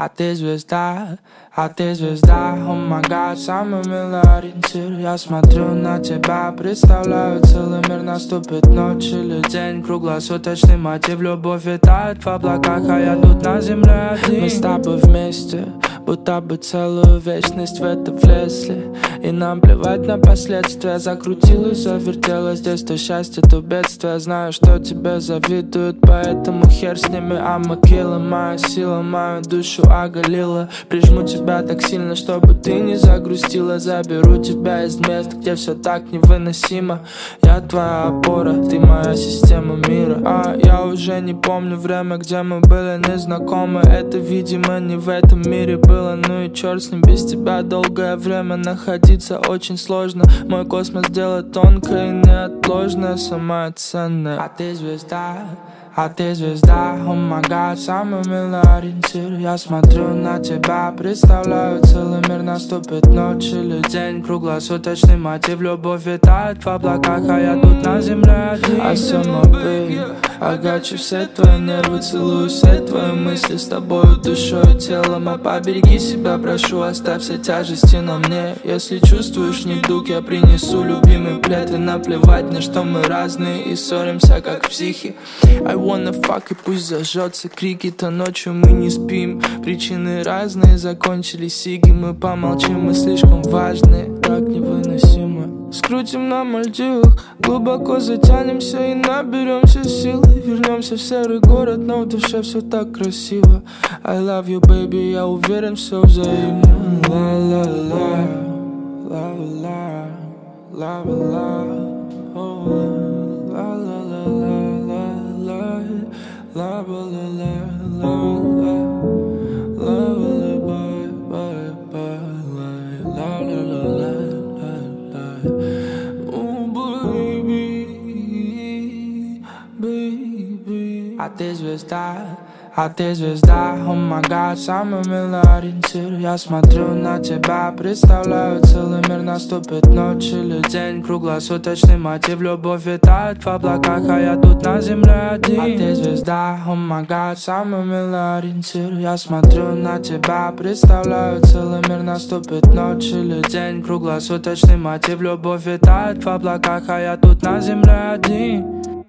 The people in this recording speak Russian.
А ты звезда, о май гад, самый милый ориентир. Я смотрю на тебя, представляю целый мир. Наступит ночь или день, круглосуточный мотив. Любовь витает в облаках, а я тут на земле один. Мы с тобой вместе, будто бы целую вечность в это влезли. И нам плевать на последствия. Закрутилась, завертелась, здесь то счастье, то бедствие. Знаю, что тебе завидуют, поэтому хер с ними. I'm a killer, моя сила, мою душу оголила. Прижму тебя так сильно, чтобы ты не загрустила. Заберу тебя из мест, где все так невыносимо. Я твоя опора, ты моя система мира. А я уже не помню время, где мы были незнакомы. Это, видимо, не в этом мире было. Ну и черт с ним, без тебя долгое время находиться очень сложно. Мой космос дело тонкое и неотложное, самое ценное. А ты звезда, о май гад, самый милый ориентир. Я смотрю на тебя, представляю целый мир. Наступит ночь или день, круглосуточный мотив. Любовь витает в облаках, а я тут на земле один. I saw my babe, I got you, все твои нервы целую, все твои мысли с тобою, душой и телом. А побереги себя, прошу, оставь все тяжести на мне. Если чувствуешь недуг, я принесу любимый плед. И наплевать на что мы разные и ссоримся как психи. I wanna fuck, и пусть зажжется крики-то ночью мы не спим. Причины разные, закончились сиги. Мы помолчим, мы слишком важные, так невыносимо. Скрутим на Мальдивах, глубоко затянемся и наберемся силы. Вернемся в серый город, но в душе все так красиво. I love you, baby, я уверен, все взаимно. Ла-ла-ла, ла-ла-ла, ла-ла-ла, ла-ла-ла-ла. La la la la la la la la bye bye bye la la la la la la. Oh baby, baby. А ты звезда, о май гад, самый милый ориентир. Я смотрю на тебя, представляю целый мир. Наступит ночь или день, круглосуточный мотив. Любовь витает в облаках, а я тут на земле один. А ты звезда, о май гад, самый милый ориентир. Я смотрю на тебя, представляю целый мир. Наступит ночь или день, круглосуточный мотив. Любовь витает в облаках, а я тут на земле один.